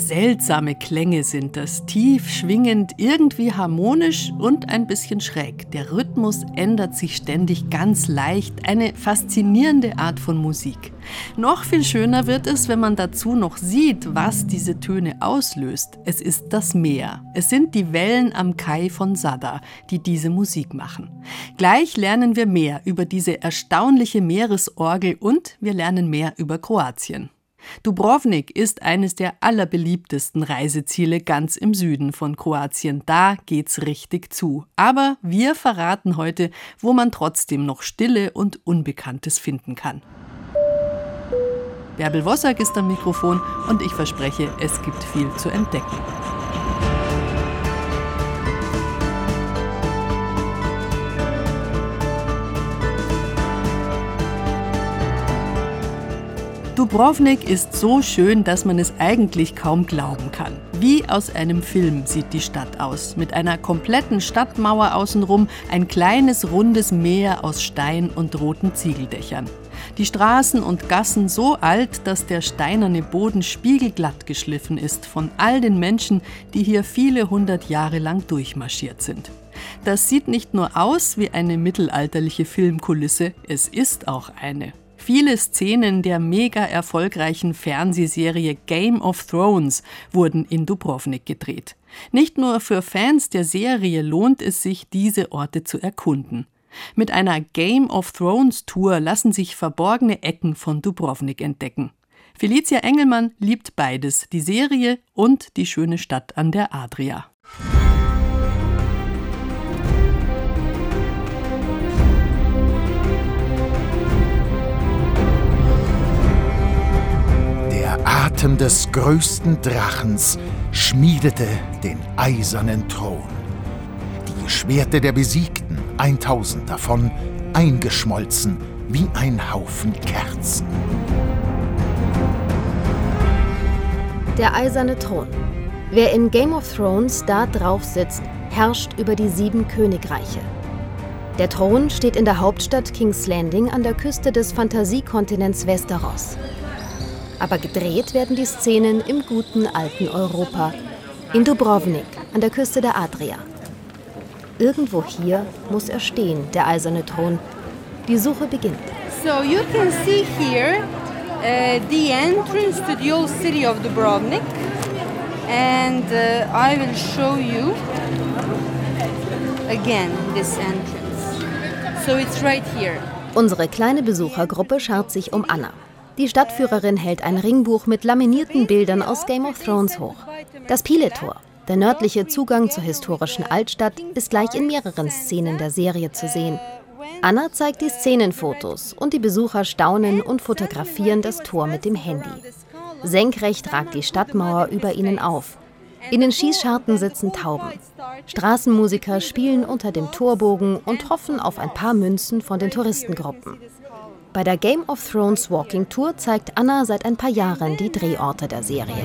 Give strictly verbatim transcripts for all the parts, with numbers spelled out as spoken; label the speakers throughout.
Speaker 1: Seltsame Klänge sind das, tief schwingend, irgendwie harmonisch und ein bisschen schräg. Der Rhythmus ändert sich ständig ganz leicht, eine faszinierende Art von Musik. Noch viel schöner wird es, wenn man dazu noch sieht, was diese Töne auslöst. Es ist das Meer. Es sind die Wellen am Kai von Zadar, die diese Musik machen. Gleich lernen wir mehr über diese erstaunliche Meeresorgel und wir lernen mehr über Kroatien. Dubrovnik ist eines der allerbeliebtesten Reiseziele ganz im Süden von Kroatien. Da geht's richtig zu. Aber wir verraten heute, wo man trotzdem noch Stille und Unbekanntes finden kann. Bärbel Wossack ist am Mikrofon und ich verspreche, es gibt viel zu entdecken. Dubrovnik ist so schön, dass man es eigentlich kaum glauben kann. Wie aus einem Film sieht die Stadt aus. Mit einer kompletten Stadtmauer außenrum, ein kleines, rundes Meer aus Stein und roten Ziegeldächern. Die Straßen und Gassen so alt, dass der steinerne Boden spiegelglatt geschliffen ist von all den Menschen, die hier viele hundert Jahre lang durchmarschiert sind. Das sieht nicht nur aus wie eine mittelalterliche Filmkulisse, es ist auch eine. Viele Szenen der mega erfolgreichen Fernsehserie Game of Thrones wurden in Dubrovnik gedreht. Nicht nur für Fans der Serie lohnt es sich, diese Orte zu erkunden. Mit einer Game of Thrones Tour lassen sich verborgene Ecken von Dubrovnik entdecken. Felicia Engelmann liebt beides, die Serie und die schöne Stadt an der Adria.
Speaker 2: Der Atem des größten Drachens schmiedete den eisernen Thron. Die Schwerte der Besiegten, eintausend davon, eingeschmolzen wie ein Haufen Kerzen.
Speaker 3: Der eiserne Thron. Wer in Game of Thrones da drauf sitzt, herrscht über die sieben Königreiche. Der Thron steht in der Hauptstadt King's Landing an der Küste des Fantasiekontinents Westeros. Aber gedreht werden die Szenen im guten alten Europa, in Dubrovnik, an der Küste der Adria. Irgendwo hier muss er stehen, der eiserne Thron. Die Suche beginnt.
Speaker 4: So you can see here uh, the entrance to the old city of Dubrovnik, and uh, I will show you again this entrance. So it's right here.
Speaker 3: Unsere kleine Besuchergruppe schart sich um Anna. Die Stadtführerin hält ein Ringbuch mit laminierten Bildern aus Game of Thrones hoch. Das Pile-Tor, der nördliche Zugang zur historischen Altstadt, ist gleich in mehreren Szenen der Serie zu sehen. Anna zeigt die Szenenfotos und die Besucher staunen und fotografieren das Tor mit dem Handy. Senkrecht ragt die Stadtmauer über ihnen auf. In den Schießscharten sitzen Tauben. Straßenmusiker spielen unter dem Torbogen und hoffen auf ein paar Münzen von den Touristengruppen. Bei der Game of Thrones Walking Tour zeigt Anna seit ein paar Jahren die Drehorte der Serie.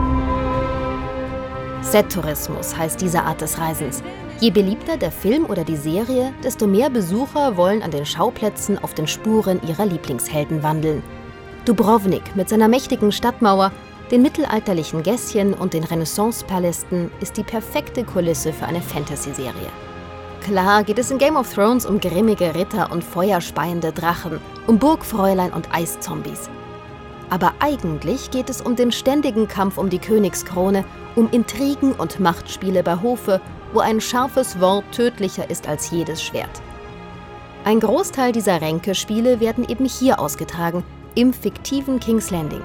Speaker 3: Set-Tourismus heißt diese Art des Reisens. Je beliebter der Film oder die Serie, desto mehr Besucher wollen an den Schauplätzen auf den Spuren ihrer Lieblingshelden wandeln. Dubrovnik mit seiner mächtigen Stadtmauer, den mittelalterlichen Gässchen und den Renaissance-Palästen ist die perfekte Kulisse für eine Fantasy-Serie. Klar geht es in Game of Thrones um grimmige Ritter und feuerspeiende Drachen, um Burgfräulein und Eiszombies. Aber eigentlich geht es um den ständigen Kampf um die Königskrone, um Intrigen und Machtspiele bei Hofe, wo ein scharfes Wort tödlicher ist als jedes Schwert. Ein Großteil dieser Ränkespiele werden eben hier ausgetragen, im fiktiven King's Landing.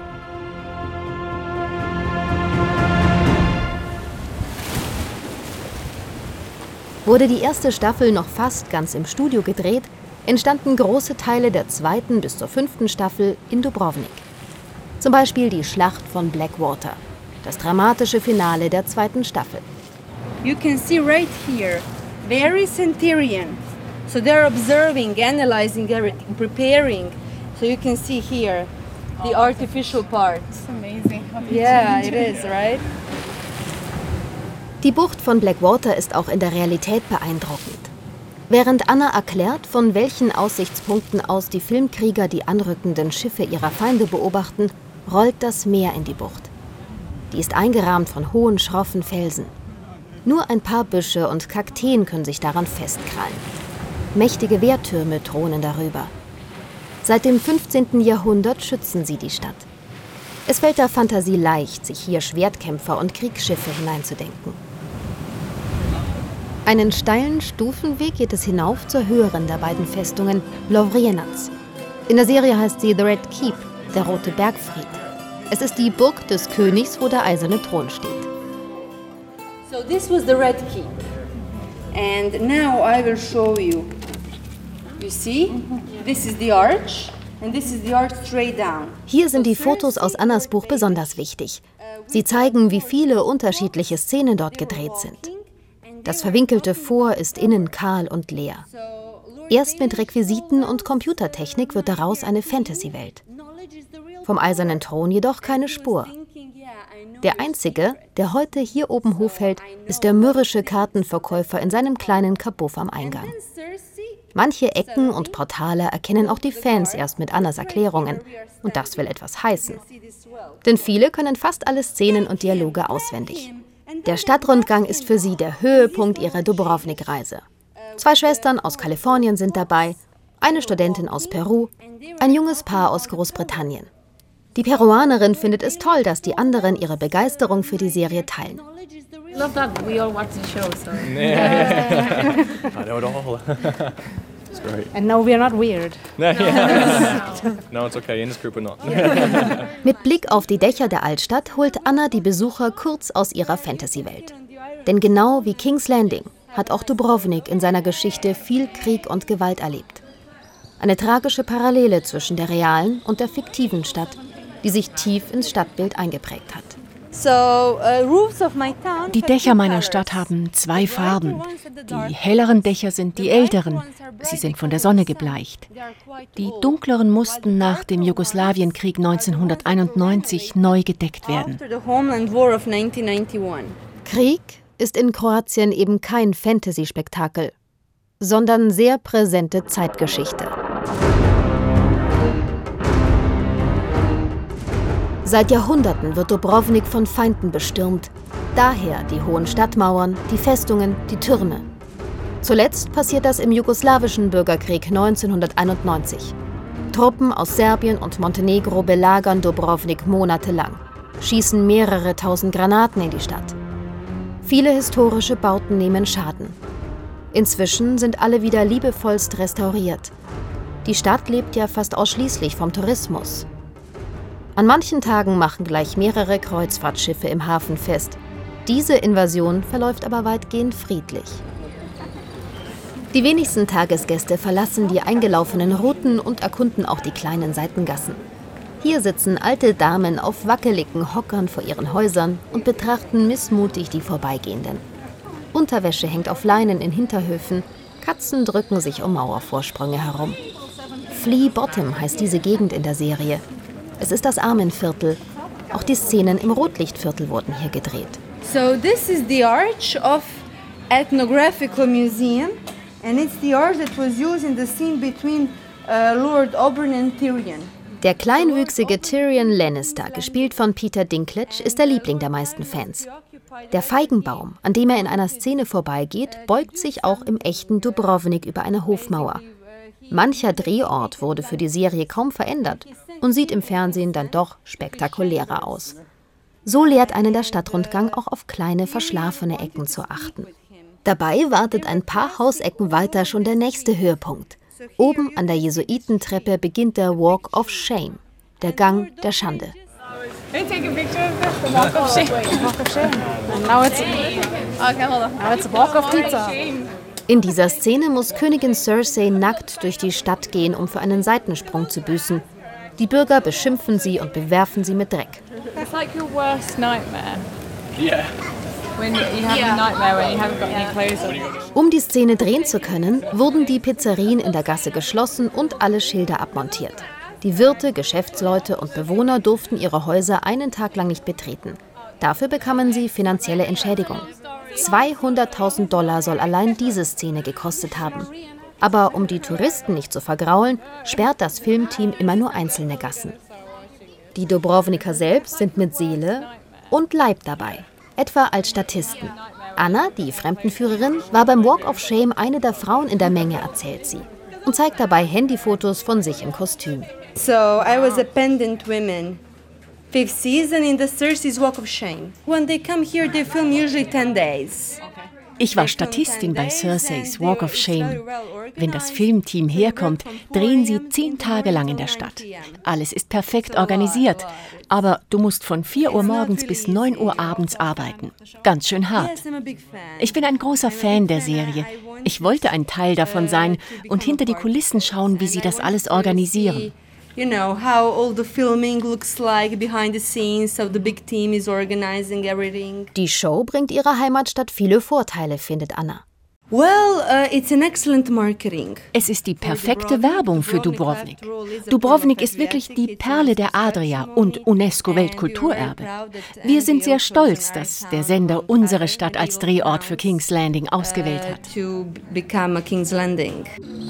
Speaker 3: Wurde die erste Staffel noch fast ganz im Studio gedreht, entstanden große Teile der zweiten bis zur fünften Staffel in Dubrovnik. Zum Beispiel die Schlacht von Blackwater, das dramatische Finale der zweiten Staffel.
Speaker 4: You can see right here, very Centurion. So they're observing, analyzing everything, preparing. So you can see here the artificial part.
Speaker 5: It's amazing.
Speaker 4: Yeah, it is, right?
Speaker 3: Die Bucht von Blackwater ist auch in der Realität beeindruckend. Während Anna erklärt, von welchen Aussichtspunkten aus die Filmkrieger die anrückenden Schiffe ihrer Feinde beobachten, rollt das Meer in die Bucht. Die ist eingerahmt von hohen, schroffen Felsen. Nur ein paar Büsche und Kakteen können sich daran festkrallen. Mächtige Wehrtürme thronen darüber. Seit dem fünfzehnten Jahrhundert schützen sie die Stadt. Es fällt der Fantasie leicht, sich hier Schwertkämpfer und Kriegsschiffe hineinzudenken. Einen steilen Stufenweg geht es hinauf zur höheren der beiden Festungen, Lovrijenac. In der Serie heißt sie The Red Keep, der Rote Bergfried. Es ist die Burg des Königs, wo der eiserne Thron steht.
Speaker 4: So this was the Red Keep. And now I will show you. You see? This is the arch. And this is the arch straight down.
Speaker 3: Hier sind die Fotos aus Annas Buch besonders wichtig. Sie zeigen, wie viele unterschiedliche Szenen dort gedreht sind. Das verwinkelte Fort ist innen kahl und leer. Erst mit Requisiten und Computertechnik wird daraus eine Fantasy-Welt. Vom eisernen Thron jedoch keine Spur. Der Einzige, der heute hier oben Hof hält, ist der mürrische Kartenverkäufer in seinem kleinen Kabuff am Eingang. Manche Ecken und Portale erkennen auch die Fans erst mit Annas Erklärungen. Und das will etwas heißen. Denn viele können fast alle Szenen und Dialoge auswendig. Der Stadtrundgang ist für sie der Höhepunkt ihrer Dubrovnik-Reise. Zwei Schwestern aus Kalifornien sind dabei, eine Studentin aus Peru, ein junges Paar aus Großbritannien. Die Peruanerin findet es toll, dass die anderen ihre Begeisterung für die Serie teilen.
Speaker 5: Love that we all watch the show, so.
Speaker 6: Yeah. I know it all. It's great.
Speaker 5: And no, we are not weird.
Speaker 6: No, it's okay. In this group we're not.
Speaker 3: Mit Blick auf die Dächer der Altstadt holt Anna die Besucher kurz aus ihrer Fantasy-Welt. Denn genau wie King's Landing hat auch Dubrovnik in seiner Geschichte viel Krieg und Gewalt erlebt. Eine tragische Parallele zwischen der realen und der fiktiven Stadt, die sich tief ins Stadtbild eingeprägt hat.
Speaker 7: Die Dächer meiner Stadt haben zwei Farben. Die helleren Dächer sind die älteren. Sie sind von der Sonne gebleicht. Die dunkleren mussten nach dem Jugoslawienkrieg neunzehnhunderteinundneunzig neu gedeckt werden.
Speaker 3: Krieg ist in Kroatien eben kein Fantasy-Spektakel, sondern sehr präsente Zeitgeschichte. Seit Jahrhunderten wird Dubrovnik von Feinden bestürmt. Daher die hohen Stadtmauern, die Festungen, die Türme. Zuletzt passiert das im jugoslawischen Bürgerkrieg neunzehnhunderteinundneunzig. Truppen aus Serbien und Montenegro belagern Dubrovnik monatelang, schießen mehrere tausend Granaten in die Stadt. Viele historische Bauten nehmen Schaden. Inzwischen sind alle wieder liebevollst restauriert. Die Stadt lebt ja fast ausschließlich vom Tourismus. An manchen Tagen machen gleich mehrere Kreuzfahrtschiffe im Hafen fest. Diese Invasion verläuft aber weitgehend friedlich. Die wenigsten Tagesgäste verlassen die eingelaufenen Routen und erkunden auch die kleinen Seitengassen. Hier sitzen alte Damen auf wackeligen Hockern vor ihren Häusern und betrachten missmutig die Vorbeigehenden. Unterwäsche hängt auf Leinen in Hinterhöfen, Katzen drücken sich um Mauervorsprünge herum. Flea Bottom heißt diese Gegend in der Serie. Es ist das Armenviertel. Auch die Szenen im Rotlichtviertel wurden hier gedreht.
Speaker 4: So this is the arch of Ethnographical Museum, and it's the arch that was used in the scene between uh, Lord Oberyn and Tyrion.
Speaker 3: Der kleinwüchsige Tyrion Lannister, gespielt von Peter Dinklage, ist der Liebling der meisten Fans. Der Feigenbaum, an dem er in einer Szene vorbeigeht, beugt sich auch im echten Dubrovnik über eine Hofmauer. Mancher Drehort wurde für die Serie kaum verändert und sieht im Fernsehen dann doch spektakulärer aus. So lehrt einen der Stadtrundgang auch auf kleine, verschlafene Ecken zu achten. Dabei wartet ein paar Hausecken weiter schon der nächste Höhepunkt. Oben an der Jesuitentreppe beginnt der Walk of Shame, der Gang der Schande. In dieser Szene muss Königin Cersei nackt durch die Stadt gehen, um für einen Seitensprung zu büßen. Die Bürger beschimpfen sie und bewerfen sie mit Dreck. Um die Szene drehen zu können, wurden die Pizzerien in der Gasse geschlossen und alle Schilder abmontiert. Die Wirte, Geschäftsleute und Bewohner durften ihre Häuser einen Tag lang nicht betreten. Dafür bekamen sie finanzielle Entschädigung. zweihunderttausend Dollar soll allein diese Szene gekostet haben. Aber um die Touristen nicht zu vergraulen, sperrt das Filmteam immer nur einzelne Gassen. Die Dubrovniker selbst sind mit Seele und bleibt dabei, etwa als Statisten. Anna, die Fremdenführerin, war beim Walk of Shame eine der Frauen in der Menge, erzählt sie, und zeigt dabei Handyfotos von sich im Kostüm.
Speaker 4: So I was a pendant woman. Fifth season in the Cersei's Walk of Shame. When they come here, they film usually ten days.
Speaker 7: Ich war Statistin bei Cersei's Walk of Shame. Wenn das Filmteam herkommt, drehen sie zehn Tage lang in der Stadt. Alles ist perfekt organisiert, aber du musst von vier Uhr morgens bis neun Uhr abends arbeiten. Ganz schön hart. Ich bin ein großer Fan der Serie. Ich wollte ein Teil davon sein und hinter die Kulissen schauen, wie sie das alles organisieren.
Speaker 4: You know, how all the filming looks like behind the scenes, so the big team is organizing everything.
Speaker 3: Die Show bringt ihrer Heimatstadt viele Vorteile, findet Anna.
Speaker 4: Well, uh, it's an excellent marketing.
Speaker 7: Es ist die perfekte Werbung für Dubrovnik. Dubrovnik ist wirklich die Perle der Adria und UNESCO-Weltkulturerbe. Wir sind sehr stolz, dass der Sender unsere Stadt als Drehort für King's Landing ausgewählt hat.
Speaker 4: To become a King's Landing.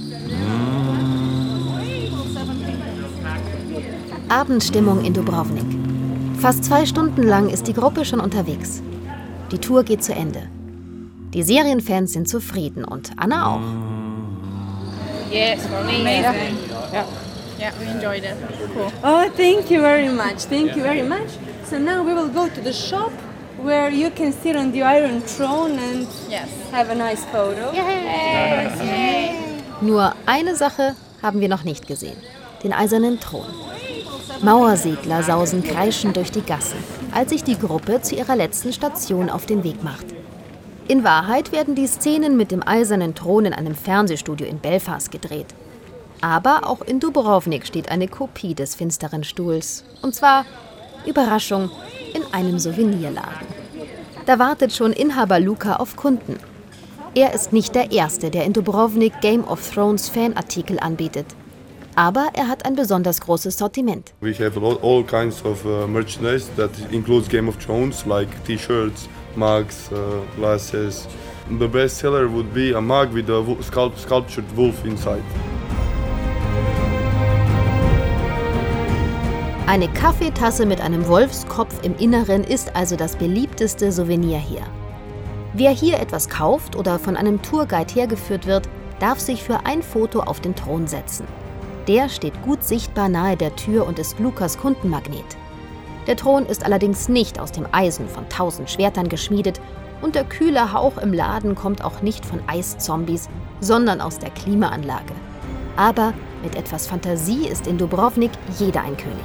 Speaker 3: Abendstimmung in Dubrovnik. Fast zwei Stunden lang ist die Gruppe schon unterwegs. Die Tour geht zu Ende. Die Serienfans sind zufrieden und Anna auch.
Speaker 5: Yes, for me. Amazing. Yeah. Yeah, we enjoyed it. Cool.
Speaker 4: Oh, thank you very much. Thank you very much. So now we will go to the shop where you can sit on the Iron Throne and
Speaker 5: Yes.
Speaker 4: have a nice photo.
Speaker 5: Yes. Yay.
Speaker 3: Nur eine Sache haben wir noch nicht gesehen: den eisernen Thron. Mauersegler sausen kreischend durch die Gassen, als sich die Gruppe zu ihrer letzten Station auf den Weg macht. In Wahrheit werden die Szenen mit dem eisernen Thron in einem Fernsehstudio in Belfast gedreht. Aber auch in Dubrovnik steht eine Kopie des finsteren Stuhls. Und zwar, Überraschung, in einem Souvenirladen. Da wartet schon Inhaber Luca auf Kunden. Er ist nicht der Erste, der in Dubrovnik Game of Thrones Fanartikel anbietet. Aber er hat ein besonders großes Sortiment.
Speaker 8: We have all kinds of uh, merchandise that includes Game of Thrones, like T-shirts, mugs, uh, glasses. The best seller would be a mug with a sculpt sculptured wolf inside.
Speaker 3: Eine Kaffeetasse mit einem Wolfskopf im Inneren ist also das beliebteste Souvenir hier. Wer hier etwas kauft oder von einem Tourguide hergeführt wird, darf sich für ein Foto auf den Thron setzen. Der steht gut sichtbar nahe der Tür und ist Lukas Kundenmagnet. Der Thron ist allerdings nicht aus dem Eisen von tausend Schwertern geschmiedet und der kühle Hauch im Laden kommt auch nicht von Eiszombies, sondern aus der Klimaanlage. Aber mit etwas Fantasie ist in Dubrovnik jeder ein König.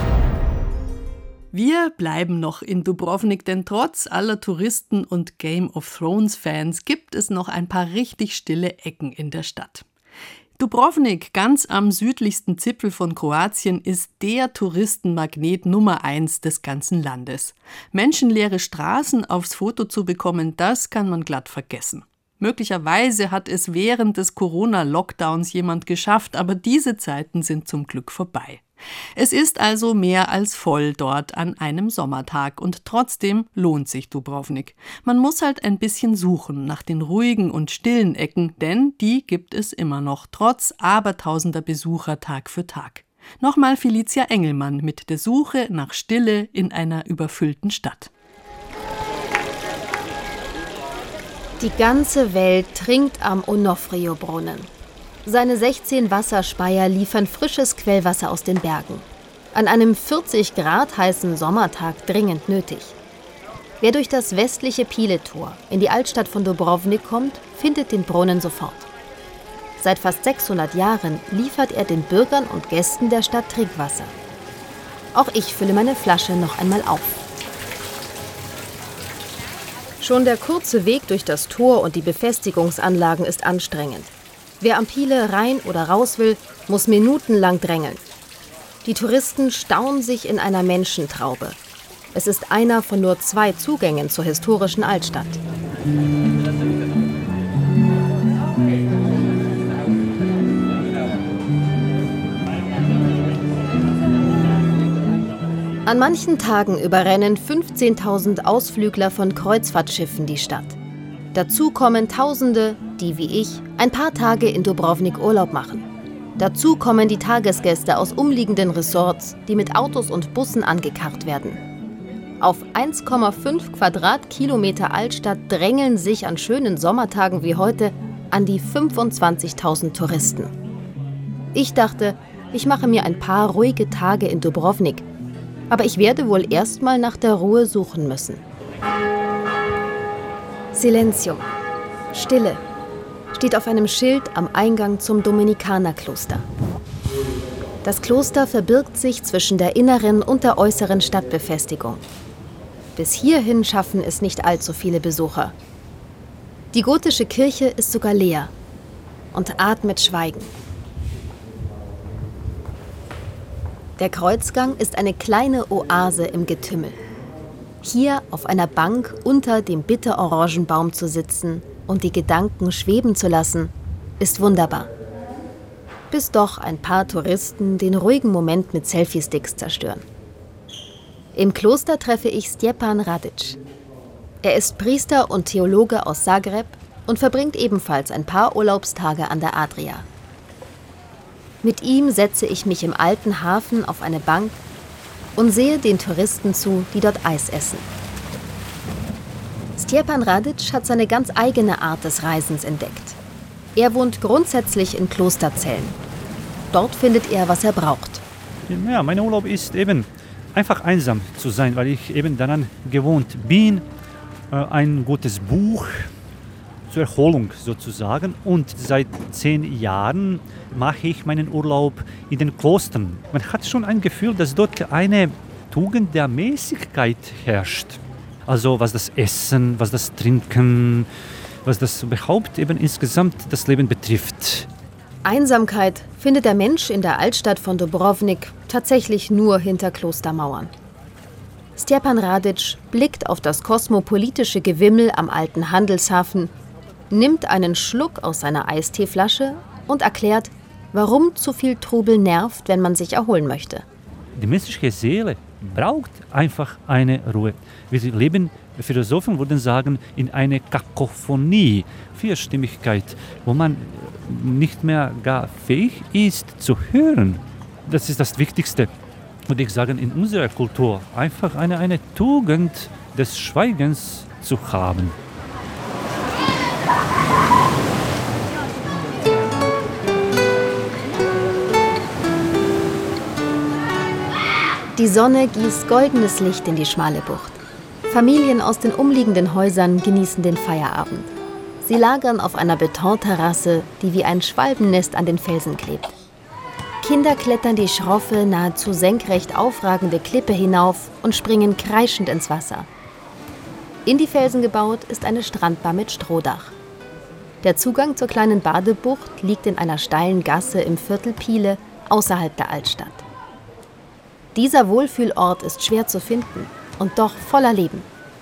Speaker 1: Wir bleiben noch in Dubrovnik, denn trotz aller Touristen und Game of Thrones Fans gibt es noch ein paar richtig stille Ecken in der Stadt. Dubrovnik, ganz am südlichsten Zipfel von Kroatien, ist der Touristenmagnet Nummer eins des ganzen Landes. Menschenleere Straßen aufs Foto zu bekommen, das kann man glatt vergessen. Möglicherweise hat es während des Corona-Lockdowns jemand geschafft, aber diese Zeiten sind zum Glück vorbei. Es ist also mehr als voll dort an einem Sommertag und trotzdem lohnt sich Dubrovnik. Man muss halt ein bisschen suchen nach den ruhigen und stillen Ecken, denn die gibt es immer noch, trotz abertausender Besucher Tag für Tag. Nochmal Felicia Engelmann mit der Suche nach Stille in einer überfüllten Stadt.
Speaker 3: Die ganze Welt trinkt am Onofrio-Brunnen. Seine sechzehn Wasserspeier liefern frisches Quellwasser aus den Bergen. An einem vierzig Grad heißen Sommertag dringend nötig. Wer durch das westliche Piletor in die Altstadt von Dubrovnik kommt, findet den Brunnen sofort. Seit fast sechshundert Jahren liefert er den Bürgern und Gästen der Stadt Trinkwasser. Auch ich fülle meine Flasche noch einmal auf. Schon der kurze Weg durch das Tor und die Befestigungsanlagen ist anstrengend. Wer am Pile rein oder raus will, muss minutenlang drängeln. Die Touristen stauen sich in einer Menschentraube. Es ist einer von nur zwei Zugängen zur historischen Altstadt. An manchen Tagen überrennen fünfzehntausend Ausflügler von Kreuzfahrtschiffen die Stadt. Dazu kommen Tausende, die wie ich ein paar Tage in Dubrovnik Urlaub machen. Dazu kommen die Tagesgäste aus umliegenden Resorts, die mit Autos und Bussen angekarrt werden. Auf eins Komma fünf Quadratkilometer Altstadt drängeln sich an schönen Sommertagen wie heute an die fünfundzwanzigtausend Touristen. Ich dachte, ich mache mir ein paar ruhige Tage in Dubrovnik, aber ich werde wohl erstmal nach der Ruhe suchen müssen. Silenzium, Stille, steht auf einem Schild am Eingang zum Dominikanerkloster. Das Kloster verbirgt sich zwischen der inneren und der äußeren Stadtbefestigung. Bis hierhin schaffen es nicht allzu viele Besucher. Die gotische Kirche ist sogar leer und atmet Schweigen. Der Kreuzgang ist eine kleine Oase im Getümmel. Hier auf einer Bank unter dem Bitterorangenbaum zu sitzen und die Gedanken schweben zu lassen, ist wunderbar. Bis doch ein paar Touristen den ruhigen Moment mit Selfie-Sticks zerstören. Im Kloster treffe ich Stjepan Radić. Er ist Priester und Theologe aus Zagreb und verbringt ebenfalls ein paar Urlaubstage an der Adria. Mit ihm setze ich mich im alten Hafen auf eine Bank und sehe den Touristen zu, die dort Eis essen. Stjepan Radić hat seine ganz eigene Art des Reisens entdeckt. Er wohnt grundsätzlich in Klosterzellen. Dort findet er, was er braucht.
Speaker 9: Ja, mein Urlaub ist eben einfach einsam zu sein, weil ich eben daran gewohnt bin, ein gutes Buch zur Erholung sozusagen. Und seit zehn Jahren mache ich meinen Urlaub in den Klostern. Man hat schon ein Gefühl, dass dort eine Tugend der Mäßigkeit herrscht. Also was das Essen, was das Trinken, was das überhaupt eben insgesamt das Leben betrifft.
Speaker 3: Einsamkeit findet der Mensch in der Altstadt von Dubrovnik tatsächlich nur hinter Klostermauern. Stjepan Radić blickt auf das kosmopolitische Gewimmel am alten Handelshafen, nimmt einen Schluck aus seiner Eisteeflasche und erklärt, warum zu viel Trubel nervt, wenn man sich erholen möchte.
Speaker 9: Die menschliche Seele braucht einfach eine Ruhe. Wir leben, Philosophen würden sagen, in einer Kakophonie, Vierstimmigkeit, wo man nicht mehr gar fähig ist zu hören. Das ist das Wichtigste, würde ich sagen, in unserer Kultur. Einfach eine, eine Tugend des Schweigens zu haben.
Speaker 3: Die Sonne gießt goldenes Licht in die schmale Bucht. Familien aus den umliegenden Häusern genießen den Feierabend. Sie lagern auf einer Betonterrasse, die wie ein Schwalbennest an den Felsen klebt. Kinder klettern die schroffe, nahezu senkrecht aufragende Klippe hinauf und springen kreischend ins Wasser. In die Felsen gebaut ist eine Strandbar mit Strohdach. Der Zugang zur kleinen Badebucht liegt in einer steilen Gasse im Viertel Pile außerhalb der Altstadt. Dieser Wohlfühlort ist schwer zu finden und doch voller Leben.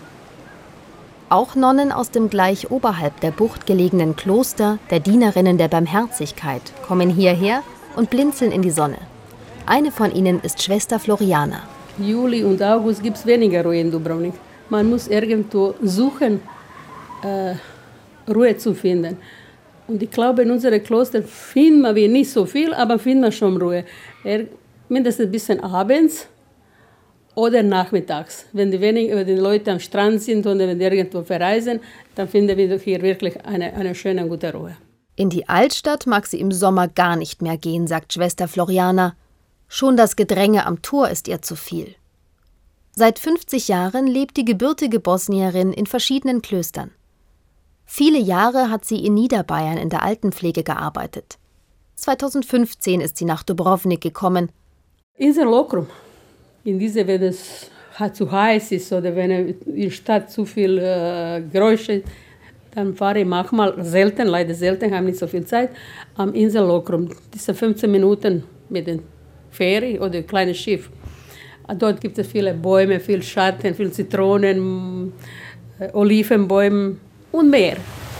Speaker 3: Auch Nonnen aus dem gleich oberhalb der Bucht gelegenen Kloster der Dienerinnen der Barmherzigkeit kommen hierher und blinzeln in die Sonne. Eine von ihnen ist Schwester Floriana.
Speaker 10: Juli und August gibt es weniger Ruhe in Dubrovnik. Man muss irgendwo suchen, äh, Ruhe zu finden. Und ich glaube, in unseren Klostern finden wir nicht so viel, aber finden wir schon Ruhe. Er, mindestens ein bisschen abends oder nachmittags. Wenn die, wenig, wenn die Leute am Strand sind oder wenn die irgendwo verreisen, dann finden wir hier wirklich eine, eine schöne, gute Ruhe.
Speaker 3: In die Altstadt mag sie im Sommer gar nicht mehr gehen, sagt Schwester Floriana. Schon das Gedränge am Tor ist ihr zu viel. Seit fünfzig Jahren lebt die gebürtige Bosnierin in verschiedenen Klöstern. Viele Jahre hat sie in Niederbayern in der Altenpflege gearbeitet. zweitausendfünfzehn ist sie nach Dubrovnik gekommen.
Speaker 10: Insel Lokrum. In dieser, wenn es zu heiß ist oder wenn in der Stadt zu viel äh, Geräusche ist, dann fahre ich manchmal selten, leider selten, habe nicht so viel Zeit, am Insel Lokrum. Das sind fünfzehn Minuten mit dem Fähre oder ein kleines Schiff. Dort gibt es viele Bäume, viel Schatten, viel Zitronen, äh, Olivenbäume und mehr.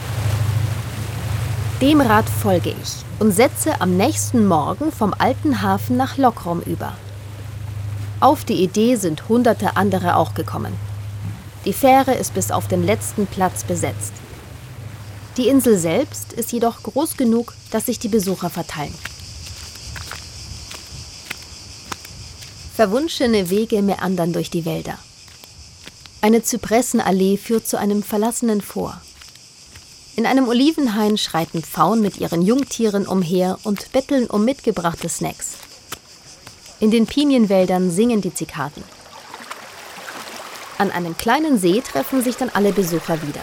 Speaker 3: Dem Rat folge ich und setze am nächsten Morgen vom alten Hafen nach Lokrum über. Auf die Idee sind hunderte andere auch gekommen. Die Fähre ist bis auf den letzten Platz besetzt. Die Insel selbst ist jedoch groß genug, dass sich die Besucher verteilen. Verwunschene Wege meandern durch die Wälder. Eine Zypressenallee führt zu einem verlassenen Fort. In einem Olivenhain schreiten Pfauen mit ihren Jungtieren umher und betteln um mitgebrachte Snacks. In den Pinienwäldern singen die Zikaden. An einem kleinen See treffen sich dann alle Besucher wieder.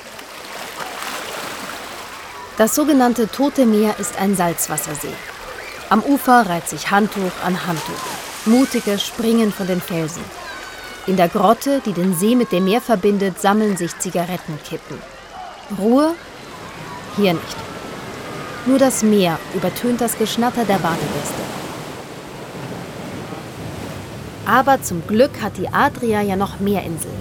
Speaker 3: Das sogenannte Tote Meer ist ein Salzwassersee. Am Ufer reiht sich Handtuch an Handtuch. Mutige springen von den Felsen. In der Grotte, die den See mit dem Meer verbindet, sammeln sich Zigarettenkippen. Ruhe? Hier nicht. Nur das Meer übertönt das Geschnatter der Badegäste. Aber zum Glück hat die Adria ja noch mehr Inseln.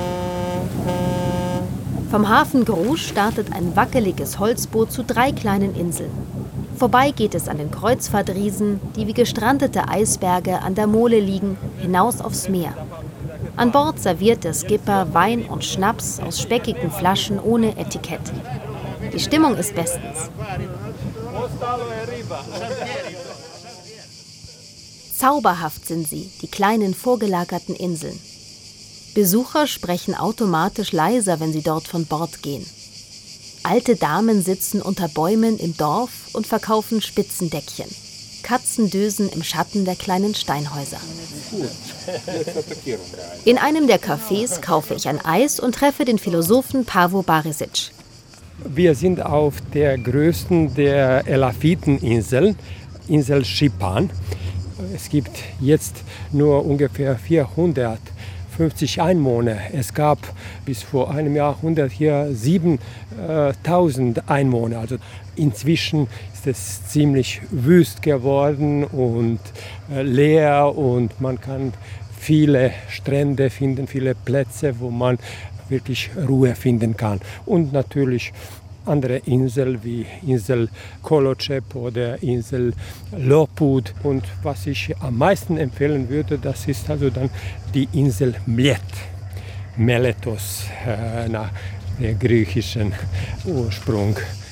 Speaker 3: Vom Hafen Grusch startet ein wackeliges Holzboot zu drei kleinen Inseln. Vorbei geht es an den Kreuzfahrtriesen, die wie gestrandete Eisberge an der Mole liegen, hinaus aufs Meer. An Bord serviert der Skipper Wein und Schnaps aus speckigen Flaschen ohne Etikett. Die Stimmung ist bestens. Zauberhaft sind sie, die kleinen vorgelagerten Inseln. Besucher sprechen automatisch leiser, wenn sie dort von Bord gehen. Alte Damen sitzen unter Bäumen im Dorf und verkaufen Spitzendeckchen. Katzendösen im Schatten der kleinen Steinhäuser. In einem der Cafés kaufe ich ein Eis und treffe den Philosophen Paavo Barisic.
Speaker 11: Wir sind auf der größten der Elafiteninseln, Insel Xipan. Es gibt jetzt nur ungefähr vierhundertfünfzig Einwohner. Es gab bis vor einem Jahrhundert hier siebentausend Einwohner. Also inzwischen ist es ziemlich wüst geworden und leer und man kann viele Strände finden, viele Plätze, wo man wirklich Ruhe finden kann. Und natürlich andere Inseln wie Insel Koločep oder Insel Lopud. Und was ich am meisten empfehlen würde, das ist also dann die Insel Mljet, Meletos, äh, nach der griechischen Ursprung.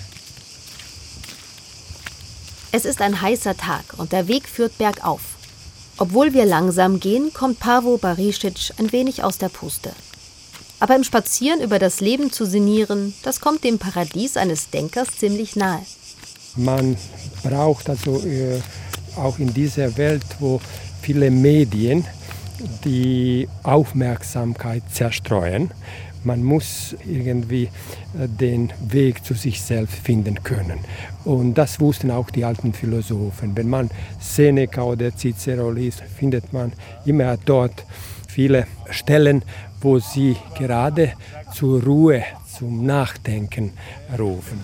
Speaker 3: Es ist ein heißer Tag und der Weg führt bergauf. Obwohl wir langsam gehen, kommt Paavo Barisic ein wenig aus der Puste. Aber im Spazieren über das Leben zu sinnieren, das kommt dem Paradies eines Denkers ziemlich nahe.
Speaker 11: Man braucht also äh, auch in dieser Welt, wo viele Medien die Aufmerksamkeit zerstreuen, man muss irgendwie äh, den Weg zu sich selbst finden können. Und das wussten auch die alten Philosophen. Wenn man Seneca oder Cicero liest, findet man immer dort viele Stellen, wo sie gerade zur Ruhe, zum Nachdenken rufen.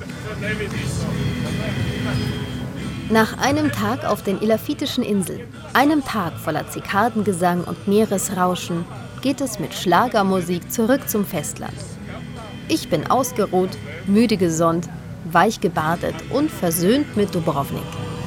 Speaker 3: Nach einem Tag auf den Elafitischen Inseln, einem Tag voller Zikadengesang und Meeresrauschen, geht es mit Schlagermusik zurück zum Festland. Ich bin ausgeruht, müde gesonnt, weich gebadet und versöhnt mit Dubrovnik.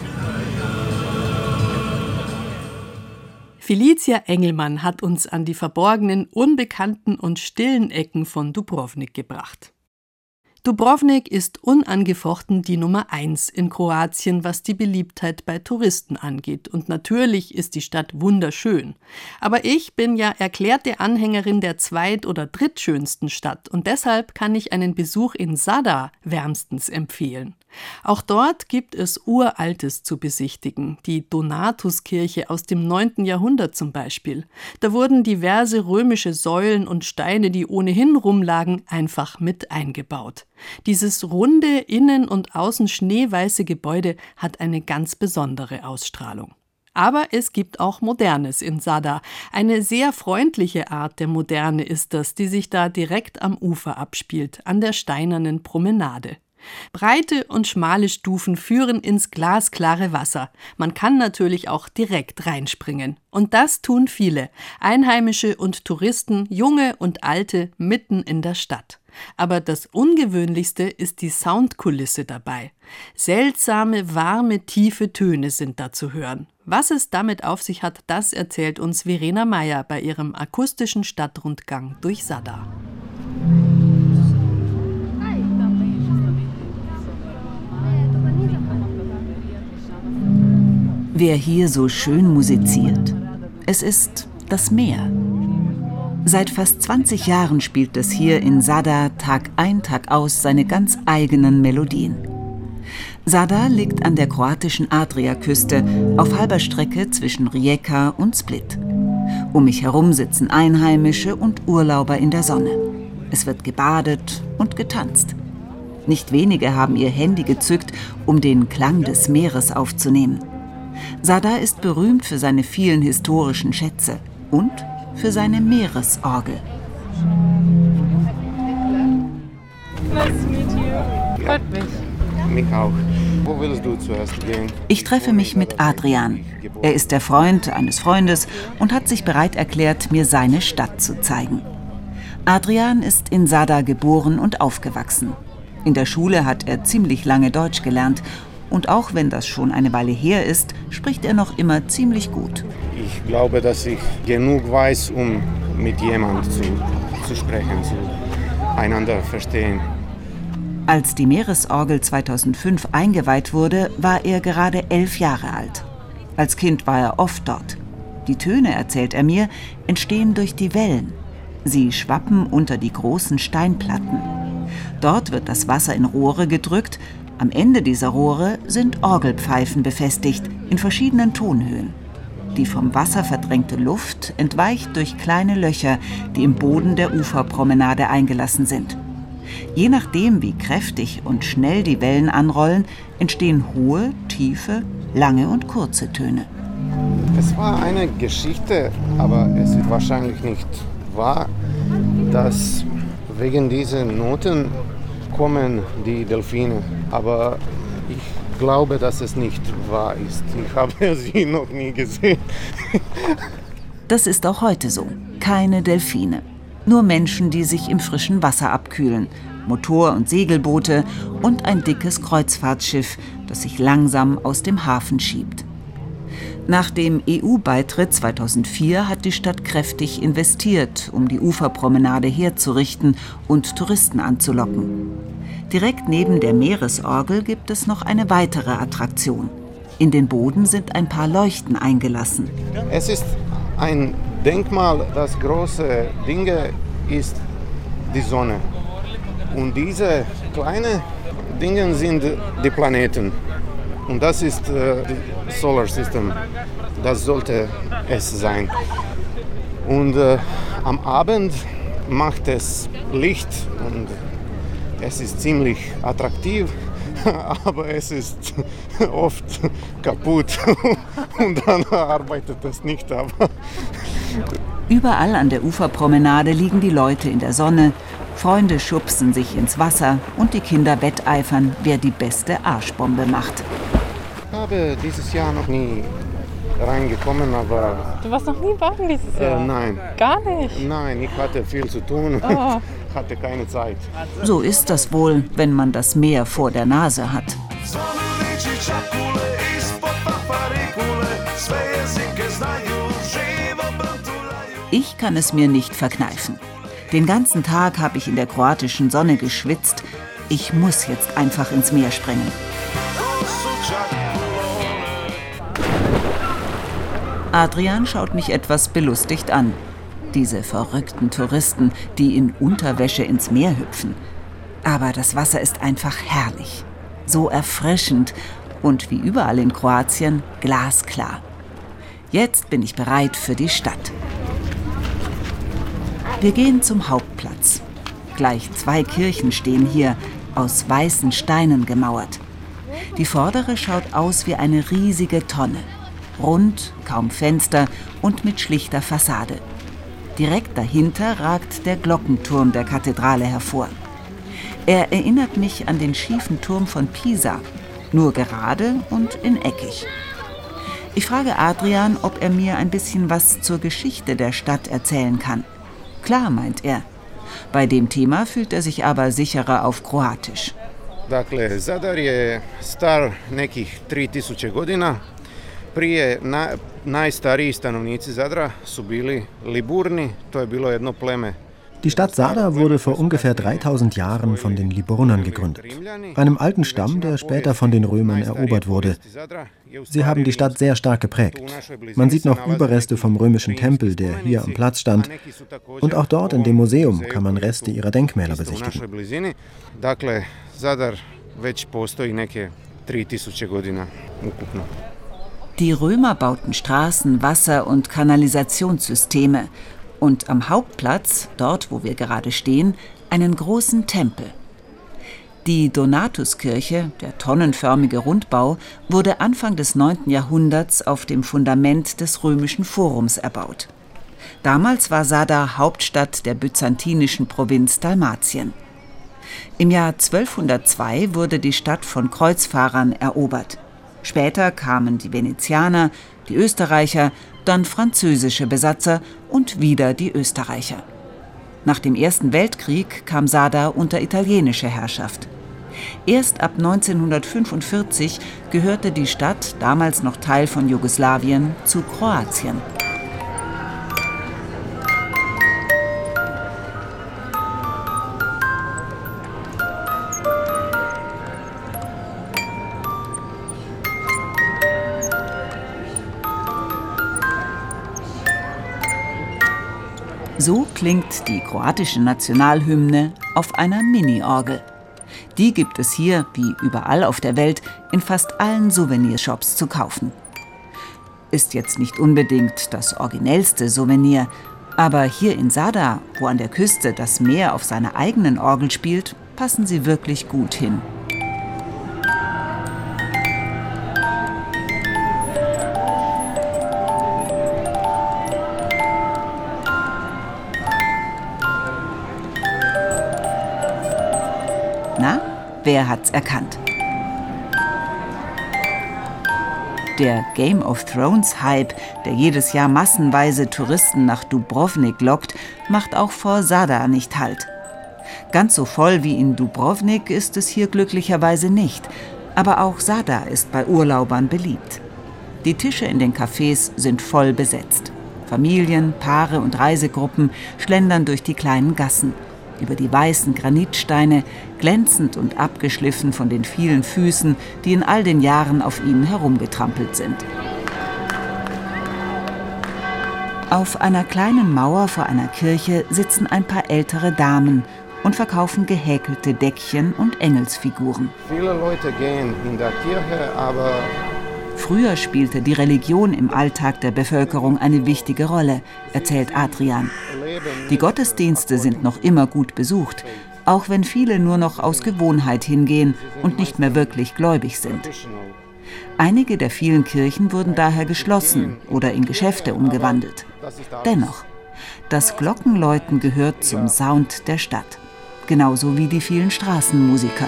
Speaker 1: Felicia Engelmann hat uns an die verborgenen, unbekannten und stillen Ecken von Dubrovnik gebracht. Dubrovnik ist unangefochten die Nummer eins in Kroatien, was die Beliebtheit bei Touristen angeht. Und natürlich ist die Stadt wunderschön. Aber ich bin ja erklärte Anhängerin der zweit- oder drittschönsten Stadt und deshalb kann ich einen Besuch in Zadar wärmstens empfehlen. Auch dort gibt es Uraltes zu besichtigen, die Donatuskirche aus dem neunten Jahrhundert zum Beispiel. Da wurden diverse römische Säulen und Steine, die ohnehin rumlagen, einfach mit eingebaut. Dieses runde, innen und außen schneeweiße Gebäude hat eine ganz besondere Ausstrahlung. Aber es gibt auch Modernes in Zadar. Eine sehr freundliche Art der Moderne ist das, die sich da direkt am Ufer abspielt, an der steinernen Promenade. Breite und schmale Stufen führen ins glasklare Wasser. Man kann natürlich auch direkt reinspringen. Und das tun viele, Einheimische und Touristen, Junge und Alte, mitten in der Stadt. Aber das Ungewöhnlichste ist die Soundkulisse dabei. Seltsame, warme, tiefe Töne sind da zu hören. Was es damit auf sich hat, das erzählt uns Verena Meyer bei ihrem akustischen Stadtrundgang durch Zadar.
Speaker 12: Wer hier so schön musiziert, es ist das Meer. Seit fast zwanzig Jahren spielt es hier in Zadar Tag ein, Tag aus seine ganz eigenen Melodien. Zadar liegt an der kroatischen Adriaküste auf halber Strecke zwischen Rijeka und Split. Um mich herum sitzen Einheimische und Urlauber in der Sonne. Es wird gebadet und getanzt. Nicht wenige haben ihr Handy gezückt, um den Klang des Meeres aufzunehmen. Zadar ist berühmt für seine vielen historischen Schätze und für seine Meeresorgel.
Speaker 5: Nice to meet you. Freut mich.
Speaker 13: Mich auch. Wo willst du zuerst gehen?
Speaker 12: Ich treffe mich mit Adrian. Er ist der Freund eines Freundes und hat sich bereit erklärt, mir seine Stadt zu zeigen. Adrian ist in Zadar geboren und aufgewachsen. In der Schule hat er ziemlich lange Deutsch gelernt. Und auch wenn das schon eine Weile her ist, spricht er noch immer ziemlich gut.
Speaker 13: Ich glaube, dass ich genug weiß, um mit jemandem zu, zu sprechen, zu einander verstehen.
Speaker 12: Als die Meeresorgel zweitausendfünf eingeweiht wurde, war er gerade elf Jahre alt. Als Kind war er oft dort. Die Töne, erzählt er mir, entstehen durch die Wellen. Sie schwappen unter die großen Steinplatten. Dort wird das Wasser in Rohre gedrückt. Am Ende dieser Rohre sind Orgelpfeifen befestigt, in verschiedenen Tonhöhen. Die vom Wasser verdrängte Luft entweicht durch kleine Löcher, die im Boden der Uferpromenade eingelassen sind. Je nachdem, wie kräftig und schnell die Wellen anrollen, entstehen hohe, tiefe, lange und kurze Töne.
Speaker 13: Es war eine Geschichte, aber es ist wahrscheinlich nicht wahr, dass wegen dieser Noten kommen die Delfine. Aber ich glaube, dass es nicht wahr ist. Ich habe sie noch nie gesehen.
Speaker 12: Das ist auch heute so. Keine Delfine. Nur Menschen, die sich im frischen Wasser abkühlen. Motor- und Segelboote und ein dickes Kreuzfahrtschiff, das sich langsam aus dem Hafen schiebt. Nach dem E U-Beitritt zweitausendvier hat die Stadt kräftig investiert, um die Uferpromenade herzurichten und Touristen anzulocken. Direkt neben der Meeresorgel gibt es noch eine weitere Attraktion. In den Boden sind ein paar Leuchten eingelassen.
Speaker 13: Es ist ein Denkmal, das große Dinge ist die Sonne. Und diese kleinen Dinge sind die Planeten. Und das ist äh, das Solar System. Das sollte es sein. Und äh, am Abend macht es Licht und es ist ziemlich attraktiv, aber es ist oft kaputt und dann arbeitet es nicht. Aber
Speaker 12: Überall an der Uferpromenade liegen die Leute in der Sonne. Freunde schubsen sich ins Wasser und die Kinder wetteifern, wer die beste Arschbombe macht.
Speaker 13: Ich habe dieses Jahr noch nie reingekommen, aber...
Speaker 5: Du warst noch nie baden dieses Jahr?
Speaker 13: Äh, nein.
Speaker 5: Gar nicht?
Speaker 13: Nein, ich hatte viel zu tun,
Speaker 5: oh.
Speaker 13: hatte keine Zeit.
Speaker 12: So ist das wohl, wenn man das Meer vor der Nase hat. Ich kann es mir nicht verkneifen. Den ganzen Tag habe ich in der kroatischen Sonne geschwitzt. Ich muss jetzt einfach ins Meer springen. Adrian schaut mich etwas belustigt an. Diese verrückten Touristen, die in Unterwäsche ins Meer hüpfen. Aber das Wasser ist einfach herrlich. So erfrischend und wie überall in Kroatien glasklar. Jetzt bin ich bereit für die Stadt. Wir gehen zum Hauptplatz. Gleich zwei Kirchen stehen hier, aus weißen Steinen gemauert. Die vordere schaut aus wie eine riesige Tonne. Rund, kaum Fenster und mit schlichter Fassade. Direkt dahinter ragt der Glockenturm der Kathedrale hervor. Er erinnert mich an den schiefen Turm von Pisa, nur gerade und ineckig. Ich frage Adrian, ob er mir ein bisschen was zur Geschichte der Stadt erzählen kann. Klar, meint er. Bei dem Thema fühlt er sich aber sicherer auf Kroatisch.
Speaker 13: Dakle, Zadar je star nekih tri tisuće godina. Prije na, najstariji stanovnici Zadra su bili Liburni, to je bilo jedno pleme.
Speaker 14: Die Stadt Zadar wurde vor ungefähr dreitausend Jahren von den Liburnern gegründet, einem alten Stamm, der später von den Römern erobert wurde. Sie haben die Stadt sehr stark geprägt. Man sieht noch Überreste vom römischen Tempel, der hier am Platz stand. Und auch dort in dem Museum kann man Reste ihrer Denkmäler besichtigen.
Speaker 12: Die Römer bauten Straßen, Wasser- und Kanalisationssysteme und am Hauptplatz, dort wo wir gerade stehen, einen großen Tempel. Die Donatuskirche, der tonnenförmige Rundbau, wurde Anfang des neunten Jahrhunderts auf dem Fundament des römischen Forums erbaut. Damals war Zadar Hauptstadt der byzantinischen Provinz Dalmatien. Im Jahr zwölfhundertzwei wurde die Stadt von Kreuzfahrern erobert. Später kamen die Venezianer, die Österreicher, dann französische Besatzer und wieder die Österreicher. Nach dem Ersten Weltkrieg kam Zadar unter italienische Herrschaft. Erst ab neunzehnhundertfünfundvierzig gehörte die Stadt, damals noch Teil von Jugoslawien, zu Kroatien. So klingt die kroatische Nationalhymne auf einer Mini-Orgel. Die gibt es hier, wie überall auf der Welt, in fast allen Souvenirshops zu kaufen. Ist jetzt nicht unbedingt das originellste Souvenir, aber hier in Zadar, wo an der Küste das Meer auf seiner eigenen Orgel spielt, passen sie wirklich gut hin. Na, wer hat's erkannt? Der Game of Thrones Hype, der jedes Jahr massenweise Touristen nach Dubrovnik lockt, macht auch vor Zadar nicht Halt. Ganz so voll wie in Dubrovnik ist es hier glücklicherweise nicht, aber auch Zadar ist bei Urlaubern beliebt. Die Tische in den Cafés sind voll besetzt. Familien, Paare und Reisegruppen schlendern durch die kleinen Gassen. Über die weißen Granitsteine, glänzend und abgeschliffen von den vielen Füßen, die in all den Jahren auf ihnen herumgetrampelt sind. Auf einer kleinen Mauer vor einer Kirche sitzen ein paar ältere Damen und verkaufen gehäkelte Deckchen und Engelsfiguren.
Speaker 13: Viele Leute gehen in der Kirche, aber
Speaker 12: Früher spielte die Religion im Alltag der Bevölkerung eine wichtige Rolle, erzählt Adrian. Die Gottesdienste sind noch immer gut besucht, auch wenn viele nur noch aus Gewohnheit hingehen und nicht mehr wirklich gläubig sind. Einige der vielen Kirchen wurden daher geschlossen oder in Geschäfte umgewandelt. Dennoch, das Glockenläuten gehört zum Sound der Stadt, genauso wie die vielen Straßenmusiker.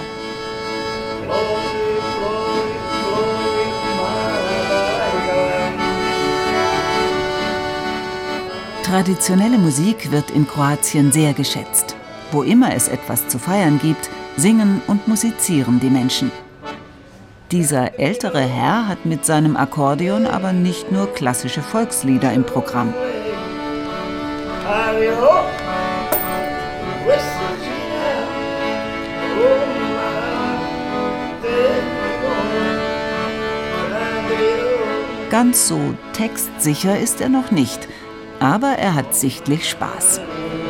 Speaker 12: Traditionelle Musik wird in Kroatien sehr geschätzt. Wo immer es etwas zu feiern gibt, singen und musizieren die Menschen. Dieser ältere Herr hat mit seinem Akkordeon aber nicht nur klassische Volkslieder im Programm. Ganz so textsicher ist er noch nicht, aber er hat sichtlich Spaß.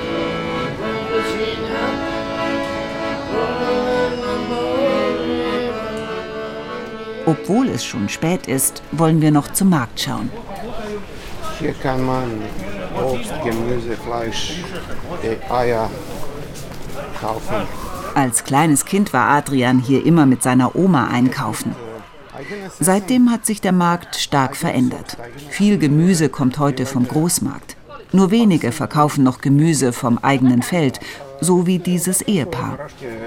Speaker 12: Obwohl es schon spät ist, wollen wir noch zum Markt schauen.
Speaker 13: Hier kann man Obst, Gemüse, Fleisch, Eier kaufen.
Speaker 12: Als kleines Kind war Adrian hier immer mit seiner Oma einkaufen. Seitdem hat sich der Markt stark verändert. Viel Gemüse kommt heute vom Großmarkt. Nur wenige verkaufen noch Gemüse vom eigenen Feld, so wie dieses Ehepaar.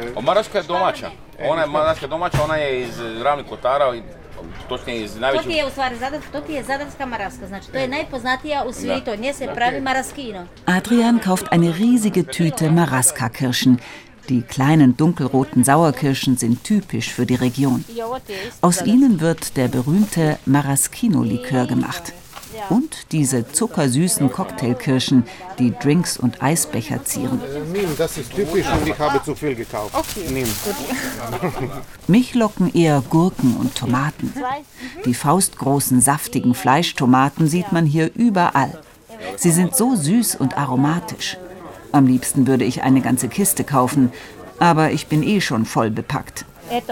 Speaker 12: Adrian kauft eine riesige Tüte Maraska-Kirschen. Die kleinen dunkelroten Sauerkirschen sind typisch für die Region. Aus ihnen wird der berühmte Maraschino-Likör gemacht. Und diese zuckersüßen Cocktailkirschen, die Drinks und Eisbecher zieren.
Speaker 13: Nimm, das ist typisch und ich habe zu viel gekauft. Okay. Nimm.
Speaker 12: Mich locken eher Gurken und Tomaten. Die faustgroßen, saftigen Fleischtomaten sieht man hier überall. Sie sind so süß und aromatisch. Am liebsten würde ich eine ganze Kiste kaufen, aber ich bin eh schon voll bepackt.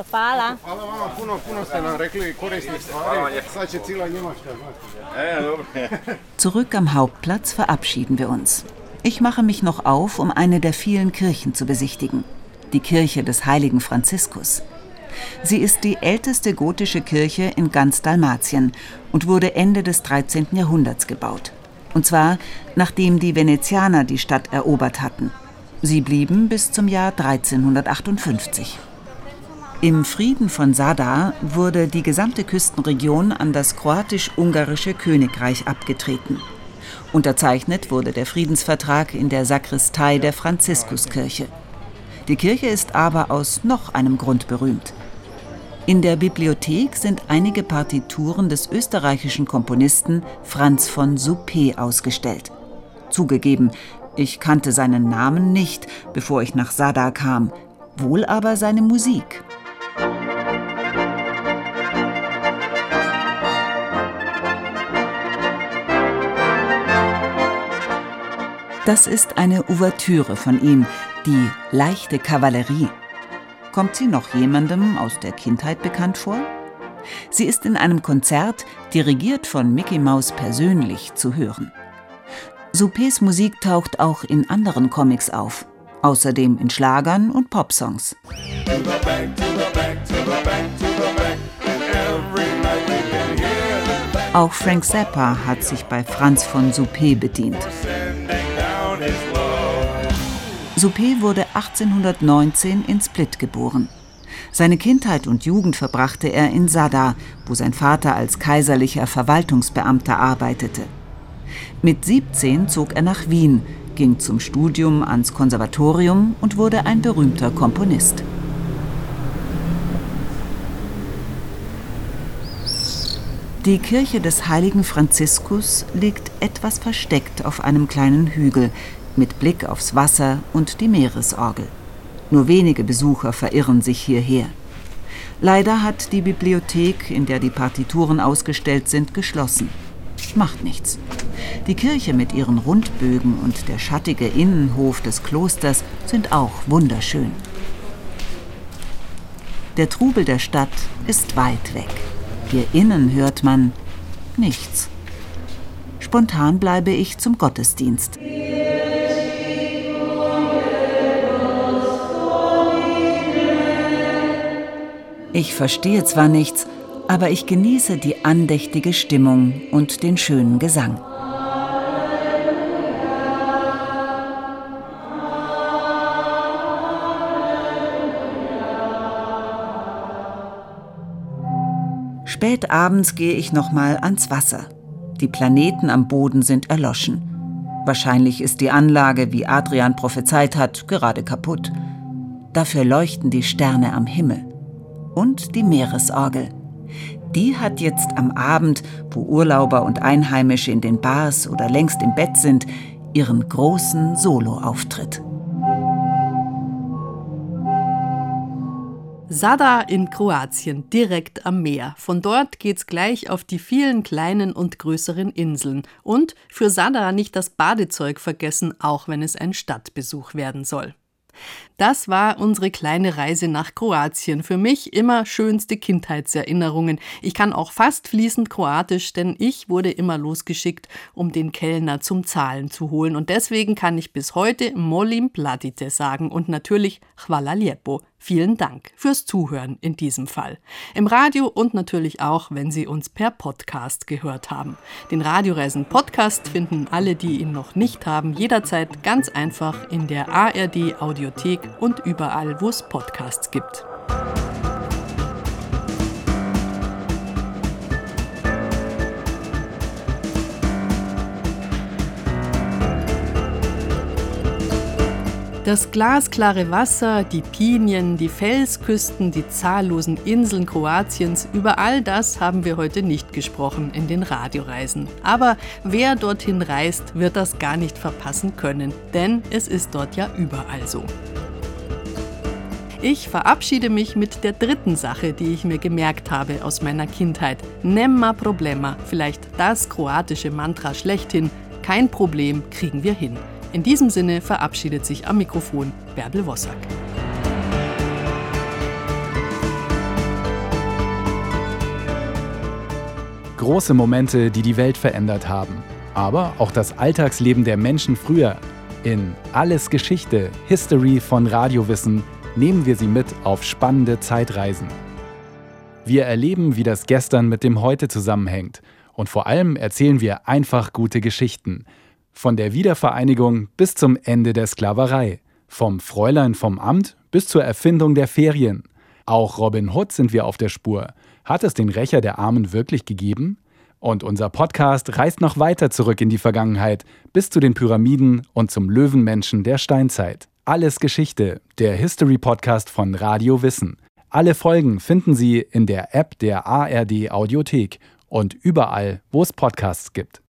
Speaker 12: Zurück am Hauptplatz verabschieden wir uns. Ich mache mich noch auf, um eine der vielen Kirchen zu besichtigen. Die Kirche des heiligen Franziskus. Sie ist die älteste gotische Kirche in ganz Dalmatien und wurde Ende des dreizehnten Jahrhunderts gebaut. Und zwar, nachdem die Venezianer die Stadt erobert hatten. Sie blieben bis zum Jahr dreizehnhundertachtundfünfzig. Im Frieden von Zadar wurde die gesamte Küstenregion an das kroatisch-ungarische Königreich abgetreten. Unterzeichnet wurde der Friedensvertrag in der Sakristei der Franziskuskirche. Die Kirche ist aber aus noch einem Grund berühmt. In der Bibliothek sind einige Partituren des österreichischen Komponisten Franz von Suppé ausgestellt. Zugegeben, ich kannte seinen Namen nicht, bevor ich nach Zadar kam, wohl aber seine Musik. Das ist eine Ouvertüre von ihm, die leichte Kavallerie. Kommt sie noch jemandem aus der Kindheit bekannt vor? Sie ist in einem Konzert, dirigiert von Mickey Mouse persönlich, zu hören. Suppés Musik taucht auch in anderen Comics auf, außerdem in Schlagern und Popsongs. Auch Frank Zappa hat sich bei Franz von Suppé bedient. Suppé wurde achtzehnhundertneunzehn in Split geboren. Seine Kindheit und Jugend verbrachte er in Zadar, wo sein Vater als kaiserlicher Verwaltungsbeamter arbeitete. Mit siebzehn zog er nach Wien, ging zum Studium ans Konservatorium und wurde ein berühmter Komponist. Die Kirche des heiligen Franziskus liegt etwas versteckt auf einem kleinen Hügel, mit Blick aufs Wasser und die Meeresorgel. Nur wenige Besucher verirren sich hierher. Leider hat die Bibliothek, in der die Partituren ausgestellt sind, geschlossen. Macht nichts. Die Kirche mit ihren Rundbögen und der schattige Innenhof des Klosters sind auch wunderschön. Der Trubel der Stadt ist weit weg. Hier innen hört man nichts. Spontan bleibe ich zum Gottesdienst. Ich verstehe zwar nichts, aber ich genieße die andächtige Stimmung und den schönen Gesang. Spät abends gehe ich nochmal ans Wasser. Die Planeten am Boden sind erloschen. Wahrscheinlich ist die Anlage, wie Adrian prophezeit hat, gerade kaputt. Dafür leuchten die Sterne am Himmel. Und die Meeresorgel. Die hat jetzt am Abend, wo Urlauber und Einheimische in den Bars oder längst im Bett sind, ihren großen Soloauftritt.
Speaker 1: Zadar in Kroatien, direkt am Meer. Von dort geht's gleich auf die vielen kleinen und größeren Inseln. Und für Zadar nicht das Badezeug vergessen, auch wenn es ein Stadtbesuch werden soll. Das war unsere kleine Reise nach Kroatien. Für mich immer schönste Kindheitserinnerungen. Ich kann auch fast fließend Kroatisch, denn ich wurde immer losgeschickt, um den Kellner zum Zahlen zu holen. Und deswegen kann ich bis heute Molim platite sagen und natürlich Hvala lijepo. Vielen Dank fürs Zuhören in diesem Fall. Im Radio und natürlich auch, wenn Sie uns per Podcast gehört haben. Den Radioreisen-Podcast finden alle, die ihn noch nicht haben, jederzeit ganz einfach in der A R D-Audiothek und überall, wo es Podcasts gibt. Das glasklare Wasser, die Pinien, die Felsküsten, die zahllosen Inseln Kroatiens, über all das haben wir heute nicht gesprochen in den Radioreisen. Aber wer dorthin reist, wird das gar nicht verpassen können, denn es ist dort ja überall so. Ich verabschiede mich mit der dritten Sache, die ich mir gemerkt habe aus meiner Kindheit. Nema problema, vielleicht das kroatische Mantra schlechthin. Kein Problem, kriegen wir hin. In diesem Sinne verabschiedet sich am Mikrofon Bärbel Wossack.
Speaker 15: Große Momente, die die Welt verändert haben. Aber auch das Alltagsleben der Menschen früher. In Alles Geschichte, History von Radiowissen nehmen wir Sie mit auf spannende Zeitreisen. Wir erleben, wie das Gestern mit dem Heute zusammenhängt. Und vor allem erzählen wir einfach gute Geschichten. Von der Wiedervereinigung bis zum Ende der Sklaverei. Vom Fräulein vom Amt bis zur Erfindung der Ferien. Auch Robin Hood sind wir auf der Spur. Hat es den Rächer der Armen wirklich gegeben? Und unser Podcast reist noch weiter zurück in die Vergangenheit, bis zu den Pyramiden und zum Löwenmenschen der Steinzeit. Alles Geschichte, der History-Podcast von Radio Wissen. Alle Folgen finden Sie in der App der A R D Audiothek und überall, wo es Podcasts gibt.